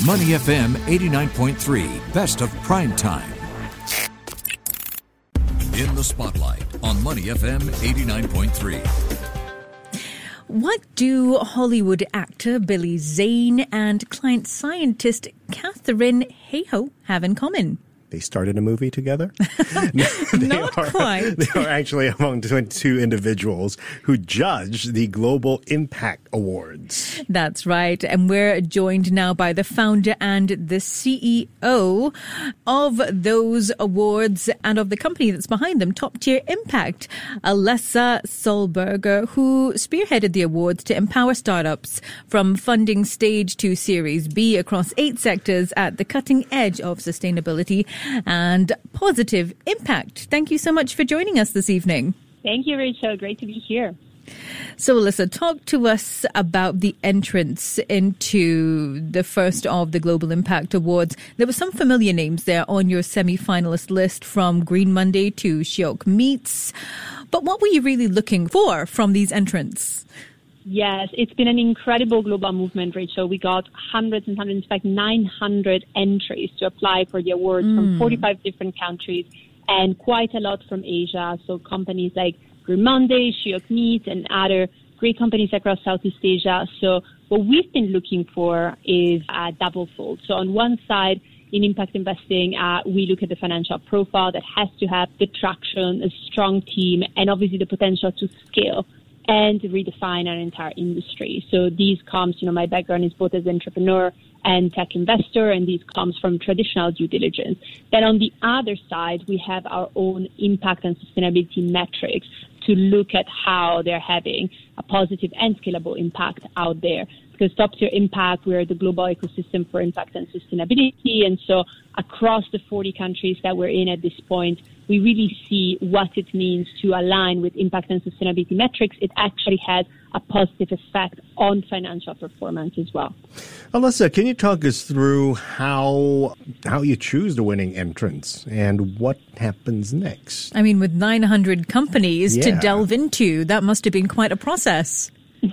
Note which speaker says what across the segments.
Speaker 1: Money FM 89.3, best of prime time. In the spotlight on Money FM 89.3.
Speaker 2: What do Hollywood actor Billy Zane and client scientist Catherine Hayhoe have in common?
Speaker 3: They started a movie together?
Speaker 2: Not quite.
Speaker 3: They are actually among 22 individuals who judge the Global Impact Awards.
Speaker 2: That's right. And we're joined now by the founder and the CEO of those awards and of the company that's behind them, Top Tier Impact, Alessa Solberger, who spearheaded the awards to empower startups from funding stage to Series B across 8 sectors at the cutting edge of sustainability and positive impact. Thank you so much for joining us this evening.
Speaker 4: Thank you, Rachel. Great to be here.
Speaker 2: So, Alessa, talk to us about the entrance into the first of the Global Impact Awards. There were some familiar names there on your semi-finalist list, from Green Monday to Shiok Meats. But what were you really looking for from these entrants?
Speaker 4: Yes, it's been an incredible global movement, Rachel. We got hundreds and hundreds, in fact, 900 entries to apply for the awards from 45 different countries and quite a lot from Asia. So companies like Green Monday, Shiok Meat, and other great companies across Southeast Asia. So what we've been looking for is a double-fold. So on one side, in impact investing, we look at the financial profile that has to have the traction, a strong team, and obviously the potential to scale and redefine our entire industry. So these comes, my background is both as an entrepreneur and tech investor, and these comes from traditional due diligence. Then on the other side, we have our own impact and sustainability metrics to look at how they're having a positive and scalable impact out there. Because Top Tier Impact, we're the global ecosystem for impact and sustainability. And so across the 40 countries that we're in at this point, we really see what it means to align with impact and sustainability metrics. It actually has a positive effect on financial performance as well.
Speaker 3: Alessa, can you talk us through how you choose the winning entrants and what happens next?
Speaker 2: I mean, with 900 companies to delve into, that must have been quite a process.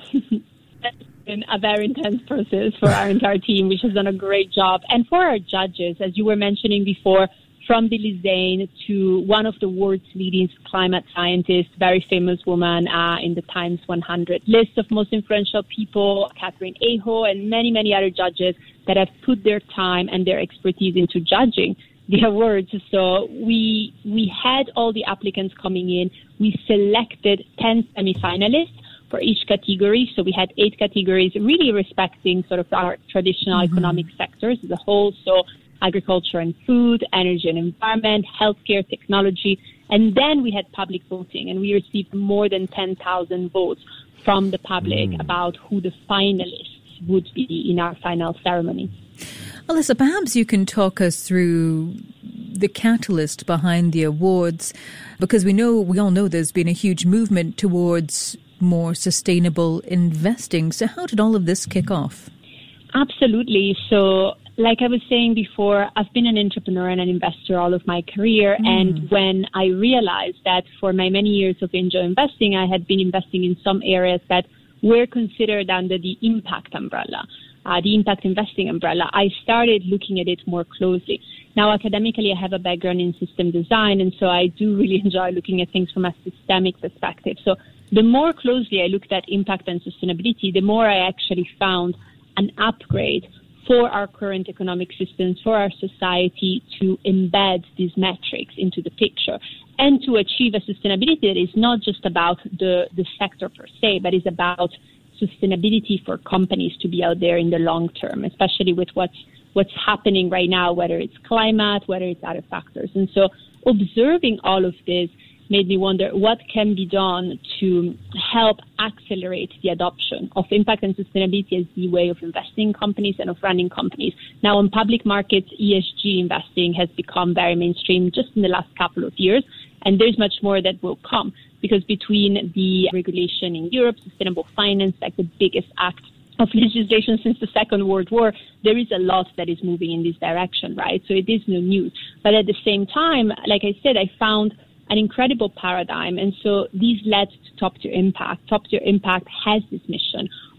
Speaker 4: Been a very intense process for our entire team, which has done a great job. And for our judges, as you were mentioning before, from Billy Zane to one of the world's leading climate scientists, very famous woman in the Times 100 list of most influential people, Catherine Hayhoe, and many, many other judges that have put their time and their expertise into judging the awards. So we had all the applicants coming in. We selected 10 semi-finalists for each category. So we had 8 categories, really respecting sort of our traditional economic sectors as a whole. So agriculture and food, energy and environment, healthcare, technology. And then we had public voting, and we received more than 10,000 votes from the public about who the finalists would be in our final ceremony.
Speaker 2: Alessa, perhaps you can talk us through the catalyst behind the awards, because we all know there's been a huge movement towards more sustainable investing. So how did all of this kick off? Absolutely.
Speaker 4: So like I was saying before, I've been an entrepreneur and an investor all of my career. And when I realized that for my many years of angel investing, I had been investing in some areas that were considered under the impact umbrella, the impact investing umbrella, I started looking at it more closely. Now, academically, I have a background in system design, and so I do really enjoy looking at things from a systemic perspective. So the more closely I looked at impact and sustainability, the more I actually found an upgrade for our current economic systems, for our society, to embed these metrics into the picture and to achieve a sustainability that is not just about the sector per se, but is about sustainability for companies to be out there in the long term, especially with what's happening right now, whether it's climate, whether it's other factors. And so observing all of this made me wonder what can be done to help accelerate the adoption of impact and sustainability as the way of investing in companies and of running companies. Now, on public markets, ESG investing has become very mainstream just in the last couple of years, and there's much more that will come, because between the regulation in Europe, sustainable finance, like the biggest act of legislation since the Second World War, there is a lot that is moving in this direction, right? So it is no news. But at the same time, like I said, I found an incredible paradigm. And so these led to Top Tier Impact. Top Tier Impact has this mission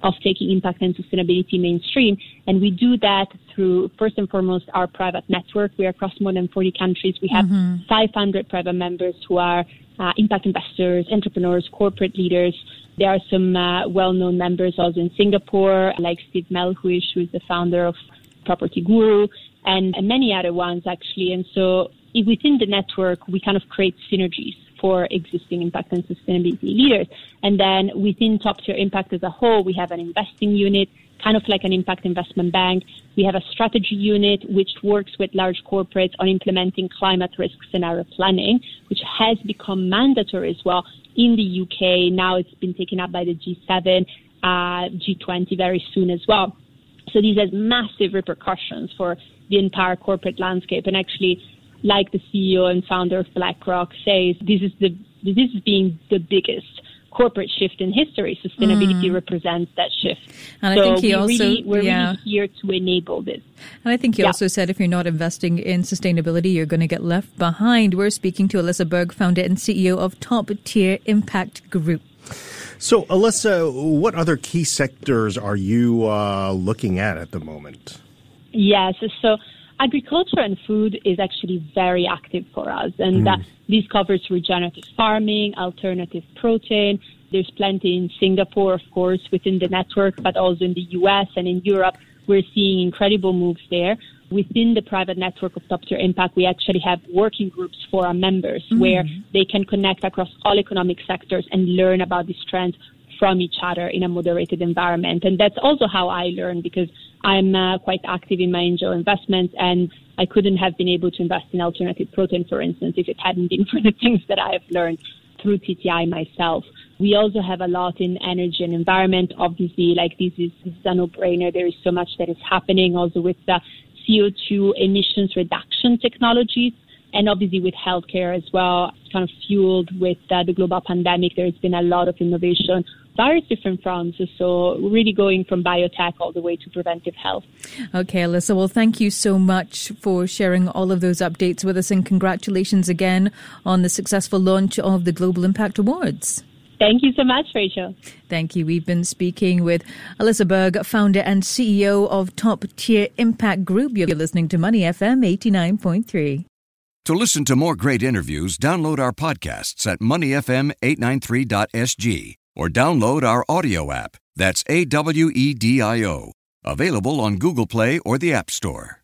Speaker 4: of taking impact and sustainability mainstream. And we do that through, first and foremost, our private network. We are across more than 40 countries. We have 500 private members who are impact investors, entrepreneurs, corporate leaders. There are some well-known members also in Singapore, like Steve Melhuish, who is the founder of Property Guru, and many other ones, actually. And so within the network, we kind of create synergies for existing impact and sustainability leaders. And then within Top Tier Impact as a whole, we have an investing unit, kind of like an impact investment bank. We have a strategy unit, which works with large corporates on implementing climate risk scenario planning, which has become mandatory as well in the UK. Now it's been taken up by the G7, G20 very soon as well. So these has massive repercussions for the entire corporate landscape. And actually, like the CEO and founder of BlackRock says, this is being the biggest corporate shift in history. Sustainability represents that shift.
Speaker 2: And I think
Speaker 4: we're really here to enable this.
Speaker 2: And I think he also said if you're not investing in sustainability, you're going to get left behind. We're speaking to Alyssa Berg, founder and CEO of Top Tier Impact Group.
Speaker 3: So, Alyssa, what other key sectors are you looking at the moment?
Speaker 4: Yes, so agriculture and food is actually very active for us, and this covers regenerative farming, alternative protein. There's plenty in Singapore, of course, within the network, but also in the US and in Europe. We're seeing incredible moves there. Within the private network of Top Tier Impact, we actually have working groups for our members where they can connect across all economic sectors and learn about these trends from each other in a moderated environment. And that's also how I learn, because I'm quite active in my angel investments, and I couldn't have been able to invest in alternative protein, for instance, if it hadn't been for the things that I have learned through TTI myself. We also have a lot in energy and environment. Obviously, like this is a no-brainer. There is so much that is happening also with the CO2 emissions reduction technologies, and obviously with healthcare as well, kind of fueled with the global pandemic. There has been a lot of innovation, various different fronts. So really going from biotech all the way to preventive health.
Speaker 2: Okay, Alyssa, well, thank you so much for sharing all of those updates with us, and congratulations again on the successful launch of the Global Impact Awards.
Speaker 4: Thank you so much, Rachel.
Speaker 2: Thank you. We've been speaking with Alyssa Berg, founder and CEO of Top Tier Impact Group. You're listening to Money FM 89.3.
Speaker 1: To listen to more great interviews, download our podcasts at moneyfm893.sg or download our audio app. That's AWEDIO. Available on Google Play or the App Store.